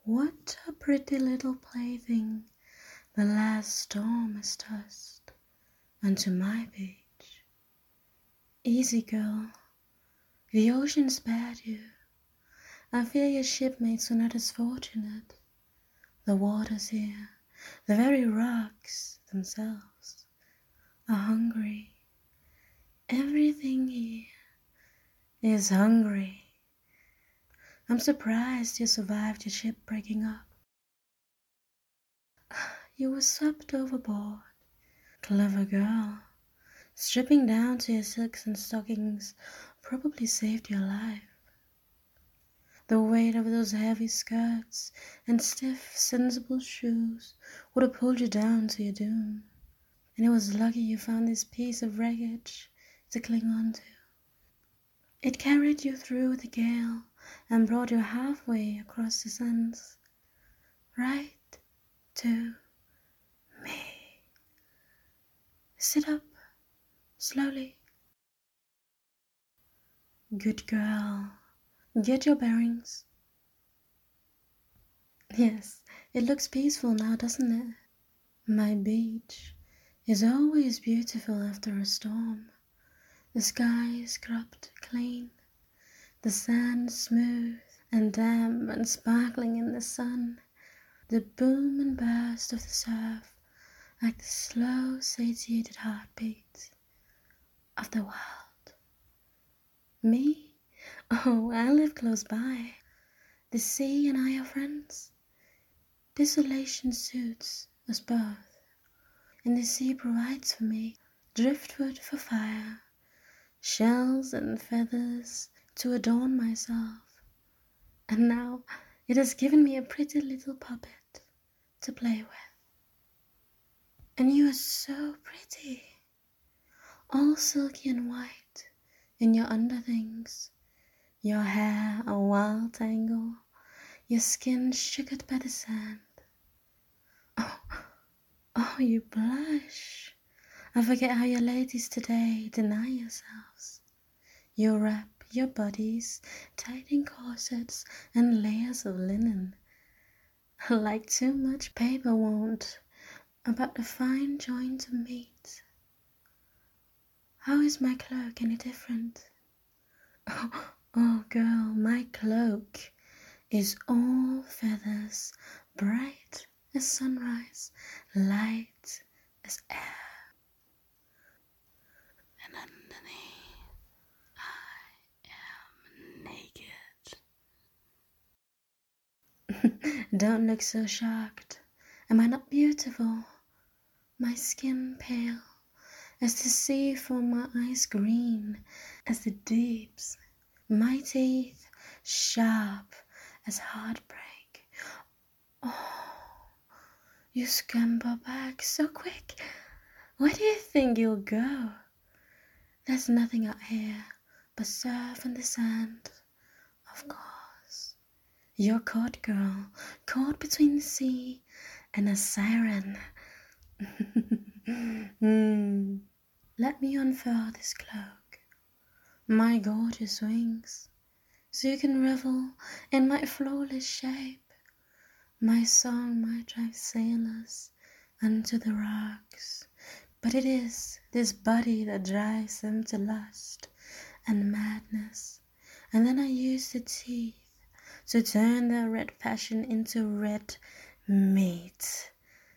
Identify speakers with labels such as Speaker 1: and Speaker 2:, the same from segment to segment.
Speaker 1: What a pretty little plaything the last storm has tossed onto my beach. Easy, girl, the ocean spared you. I fear your shipmates are not as fortunate. The waters here, the very rocks themselves, are hungry. Everything here is hungry. I'm surprised you survived your ship breaking up. You were swept overboard. Clever girl. Stripping down to your silks and stockings probably saved your life. The weight of those heavy skirts and stiff, sensible shoes would have pulled you down to your doom. And it was lucky you found this piece of wreckage to cling on to. It carried you through the gale and brought you halfway across the sands, right to me. Sit up, slowly. Good girl. Get your bearings. Yes, it looks peaceful now, doesn't it? My beach is always beautiful after a storm. The sky is scrubbed clean, the sand smooth and damp and sparkling in the sun. The boom and burst of the surf like the slow, satiated heartbeat of the world. Me? Oh, I live close by. The sea and I are friends. Desolation suits us both, and the sea provides for me driftwood for fire, shells and feathers to adorn myself, and now it has given me a pretty little puppet to play with. And you are so pretty, all silky and white in your underthings, your hair a wild tangle, your skin sugared by the sand. Oh, you blush. I forget how you ladies today deny yourselves. You wrap your bodies tight in corsets and layers of linen, like too much paper won't about the fine joint of meat. How is my cloak any different? Oh, girl, my cloak is all feathers, bright as sunrise, light as air. And underneath, I am naked. Don't look so shocked. Am I not beautiful? My skin pale as the sea, for my eyes green as the deeps. My teeth sharp as heartbreak. Oh, you scamper back so quick. Where do you think you'll go? There's nothing out here but surf and the sand, of course. You're caught, girl, caught between the sea and a siren. Let me unfurl this cloak, my gorgeous wings, so you can revel in my flawless shape. My song might drive sailors unto the rocks, but it is this body that drives them to lust and madness. And then I use the teeth to turn their red passion into red meat.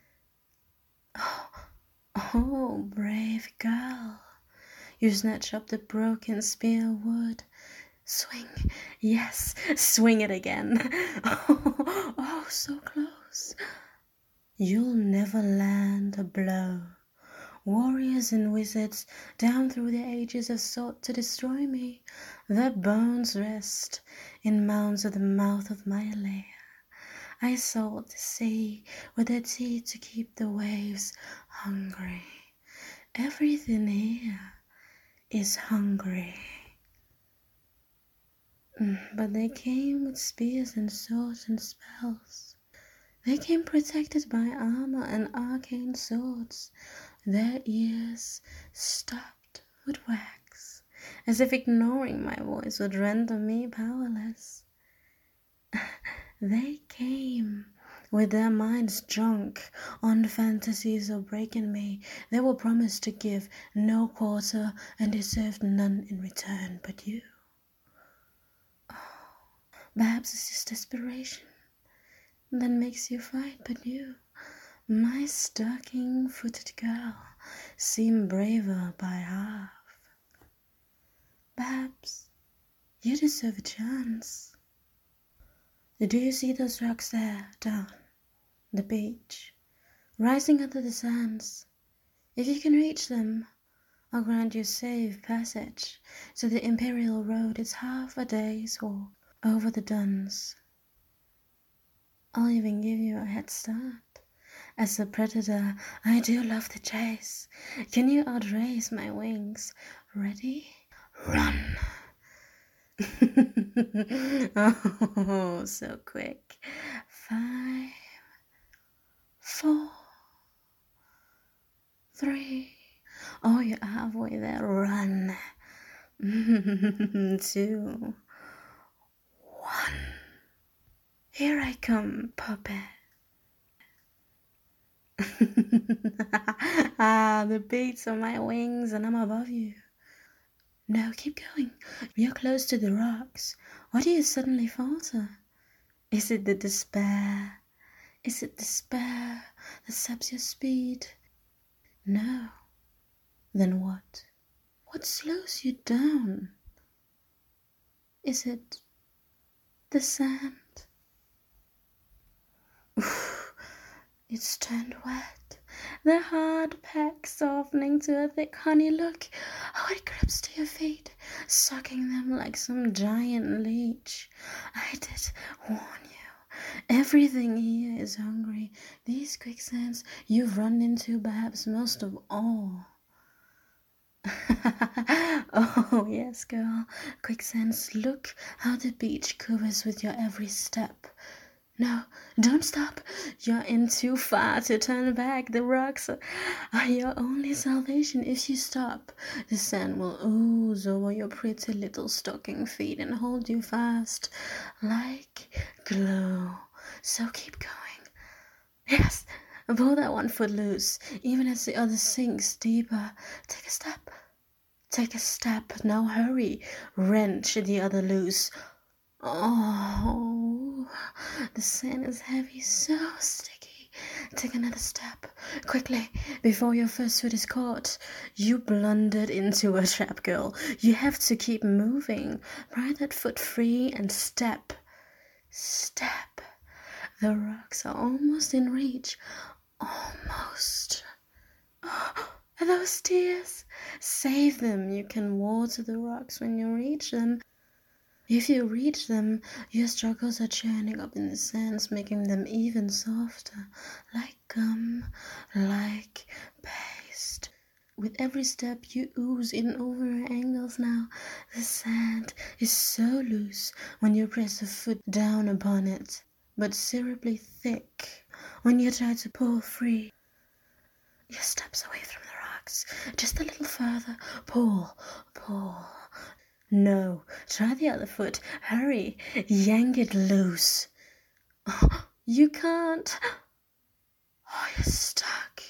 Speaker 1: Oh, brave girl, you snatch up the broken spear wood. Swing, yes, swing it again. Oh, so close. You'll never land a blow. Warriors and wizards down through the ages have sought to destroy me. Their bones rest in mounds of the mouth of my lair. I salt the sea with their teeth to keep the waves hungry. Everything here is hungry. But they came with spears and swords and spells. They came protected by armor and arcane swords, their ears stopped with wax, as if ignoring my voice would render me powerless. They came with their minds drunk on fantasies of breaking me. They were promised to give no quarter and deserved none in return but you. Perhaps it's just desperation that makes you fight, but you, my stocking-footed girl, seem braver by half. Perhaps you deserve a chance. Do you see those rocks there, down the beach, rising under the sands? If you can reach them, I'll grant you safe passage to the Imperial Road. It's half a day's walk over the duns. I'll even give you a head start. As a predator, I do love the chase. Can you outrace my wings? Ready? Run! Oh, so quick. 5, 4, 3. Oh, you're halfway there. Run. 2, 1. Here I come, puppet. The beats of my wings and I'm above you. No, keep going. You're close to the rocks. Why do you suddenly falter? Is it the despair? Is it despair that saps your speed? No. Then what? What slows you down? Is it the sand? Oof, it's turned wet. The hard pack softening to a thick honey. Look how it grips to your feet, sucking them like some giant leech. I did warn you. Everything here is hungry. These quicksands you've run into, perhaps most of all. Oh, yes, girl. Quicksands, look how the beach quivers with your every step. No, don't stop. You're in too far to turn back. The rocks are your only salvation. If you stop, the sand will ooze over your pretty little stocking feet and hold you fast like glue. So keep going. Yes, pull that one foot loose, even as the other sinks deeper. Take a step. Take a step. Now hurry. Wrench the other loose. Oh, the sand is heavy, so sticky. Take another step, quickly, before your first foot is caught. You blundered into a trap, girl. You have to keep moving. Pry that foot free and step. Step. The rocks are almost in reach. Almost. Oh, those tears. Save them. You can water the rocks when you reach them. If you reach them, your struggles are churning up in the sands, making them even softer, like gum, like paste. With every step you ooze in over angles now. The sand is so loose when you press a foot down upon it, but syruply thick when you try to pull free. Your steps away from the rocks, just a little further. Pull, pull. No, try the other foot. Hurry, yank it loose. Oh, you can't. Oh, you're stuck.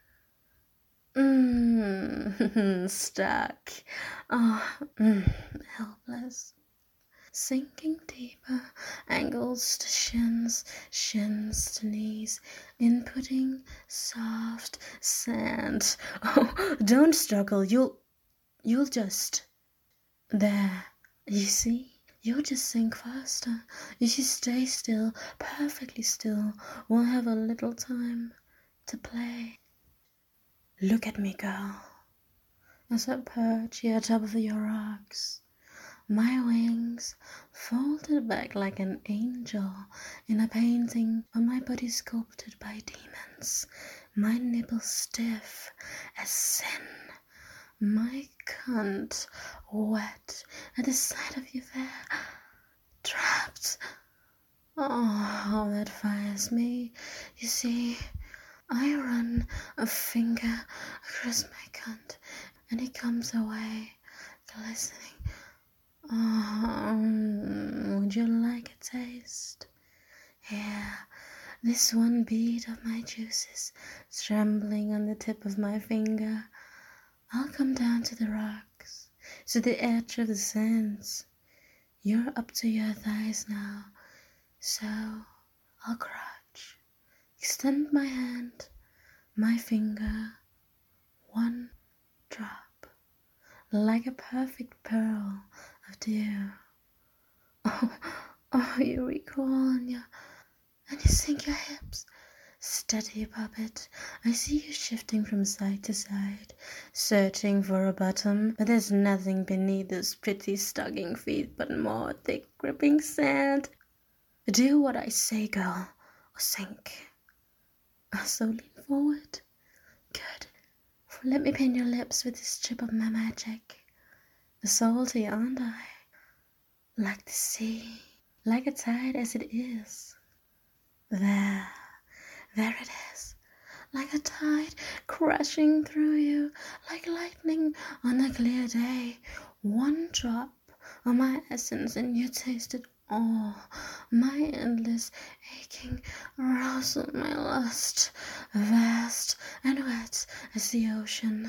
Speaker 1: Stuck. Oh, helpless. Sinking deeper, ankles to shins, shins to knees, inputting soft sand. Oh, don't struggle. You'll just... There, you see, you'll just sink faster. If you stay still, perfectly still, we'll have a little time to play. Look at me, girl, as I perch here atop of your rocks. My wings folded back like an angel in a painting of my body sculpted by demons. My nipples stiff as sin. My cunt wet at the sight of you there, trapped. Oh, how that fires me. You see, I run a finger across my cunt and it comes away glistening. Oh, would you like a taste? Yeah, this one bead of my juices trembling on the tip of my finger. I'll come down to the rocks, to the edge of the sands. You're up to your thighs now, so I'll crouch, extend my hand, my finger, one drop, like a perfect pearl of dew. Oh, you recoil and you sink your hips. Steady, puppet. I see you shifting from side to side, searching for a bottom, but there's nothing beneath those pretty stockinged feet but more thick, gripping sand. Do what I say, girl, or sink. So lean forward. Good. Let me paint your lips with this chip of my magic. Salty, aren't I? Like the sea, like a tide as it is. There it is, like a tide crashing through you, like lightning on a clear day. One drop of my essence and you tasted all. My endless aching arousal, my lust, vast and wet as the ocean.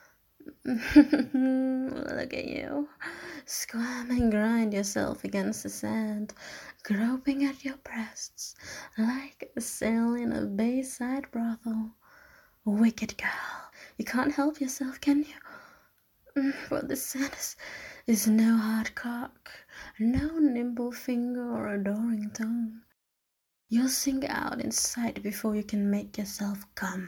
Speaker 1: Look at you, squirm and grind yourself against the sand, groping at your breasts like a sail in a bayside brothel. Wicked girl, you can't help yourself, can you? For the sand is no hard cock, no nimble finger or adoring tongue. You'll sink out inside before you can make yourself come.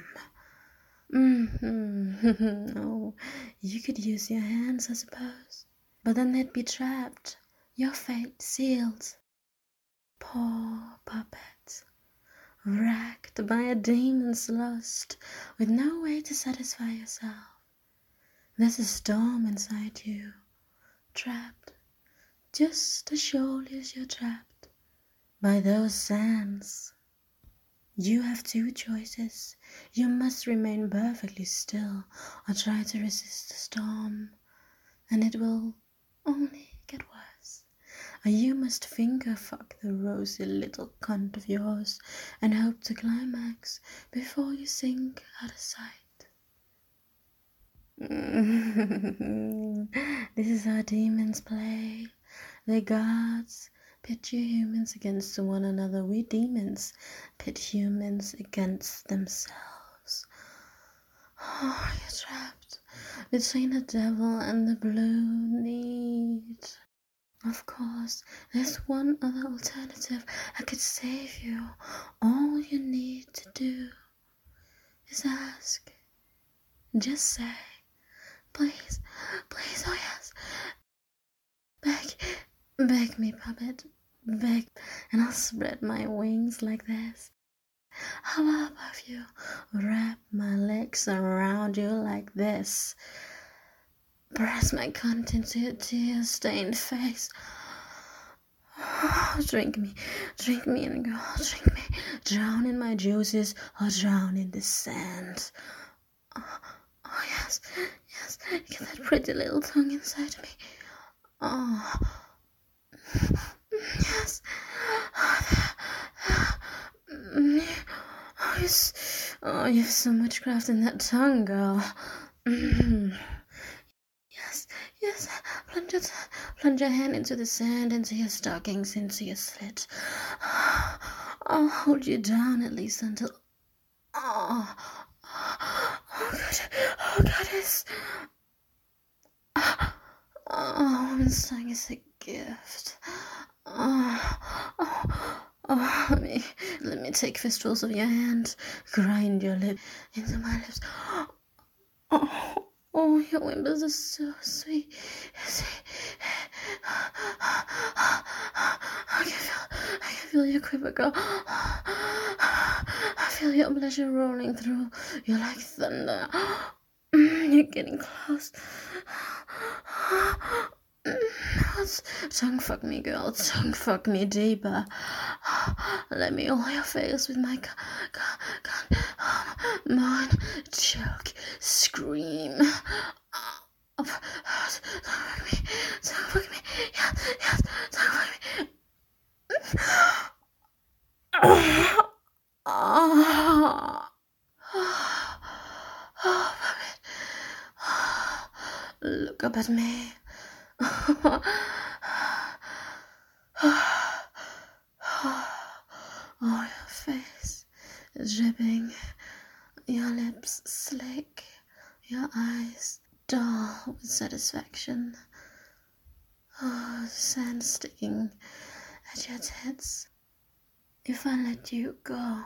Speaker 1: Oh, you could use your hands, I suppose, but then they'd be trapped, your fate sealed. Poor puppet, racked by a demon's lust, with no way to satisfy yourself. There's a storm inside you, trapped, just as surely as you're trapped by those sands. You have two choices. You must remain perfectly still or try to resist the storm, and it will only get worse. Or you must finger fuck the rosy little cunt of yours and hope to climax before you sink out of sight. This is how demons play. The gods pit you humans against one another. We demons pit humans against themselves. Oh, you're trapped between the devil and the blue need. Of course, there's one other alternative. I could save you. All you need to do is ask. Just say, please, please, oh yes. Beg me, puppet. Beg, and I'll spread my wings like this. How above you, wrap my legs around you like this. Press my cunt into your tear-stained face. Oh, drink me and go, drink me. Drown in my juices or drown in the sand. Oh yes, get that pretty little tongue inside me. Oh, yes. Oh, you have so much craft in that tongue, girl. Yes. Plunge your hand into the sand, into your stockings, into your slit. I'll hold you down at least until... Oh, goddess. Oh, woman's tongue is a gift. Let me take fistfuls of your hand, grind your lip into my lips. Oh, your whimpers are so sweet. I can feel your quiver, girl. I feel your pleasure rolling through you like thunder. You're getting close. Tongue fuck me, girl. Tongue fuck me deeper. Let me oil your face with my moan, choke, scream. Tongue fuck me. Yes, tongue fuck me. Oh, look up at me. Oh, your face is dripping, your lips slick, your eyes dull with satisfaction. Oh, the sand sticking at your tits. If I let you go,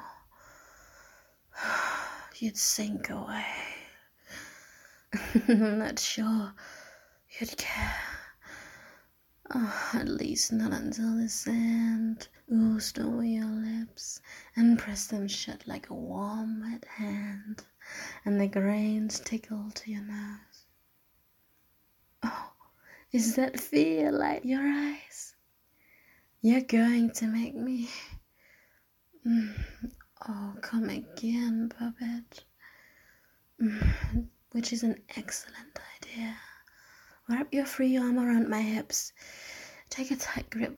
Speaker 1: you'd sink away. I'm not sure you'd care. Oh, at least not until the sand oozed over your lips and pressed them shut like a warm, wet hand, and the grains tickled to your nose. Oh, is that fear light your eyes? You're going to make me... Oh, come again, puppet. Which is an excellent idea. Wrap your free arm around my hips. Take a tight grip.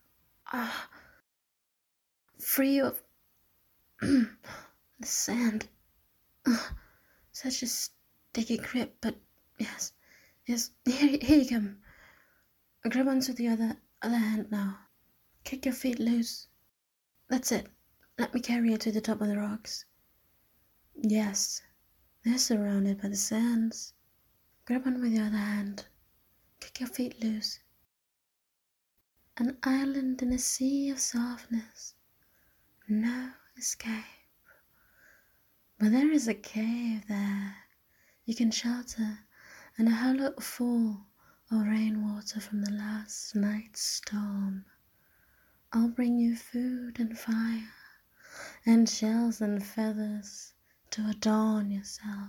Speaker 1: Free of the sand. Such a sticky grip, but yes. Here you come. Grab onto the other hand now. Kick your feet loose. That's it. Let me carry you to the top of the rocks. Yes, they're surrounded by the sands. Grab on with your other hand. Kick your feet loose. An island in a sea of softness. No escape. But there is a cave there you can shelter, and a hollow fall of rainwater from the last night's storm. I'll bring you food and fire, and shells and feathers to adorn yourself.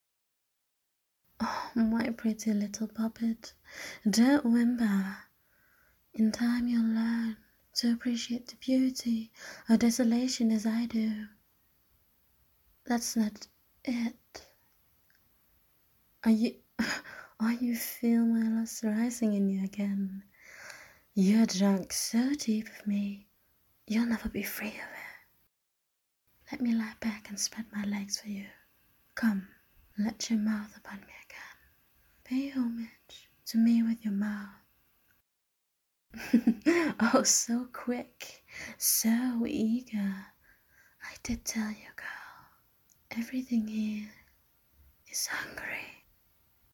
Speaker 1: Oh, my pretty little puppet, don't whimper. In time you'll learn to appreciate the beauty of desolation as I do. That's not it. You feel my lust rising in you again? You're drunk so deep of me, you'll never be free of it. Let me lie back and spread my legs for you. Come, let your mouth upon me again. Pay homage to me with your mouth. Oh, so quick, so eager. I did tell you, girl. Everything here is hungry.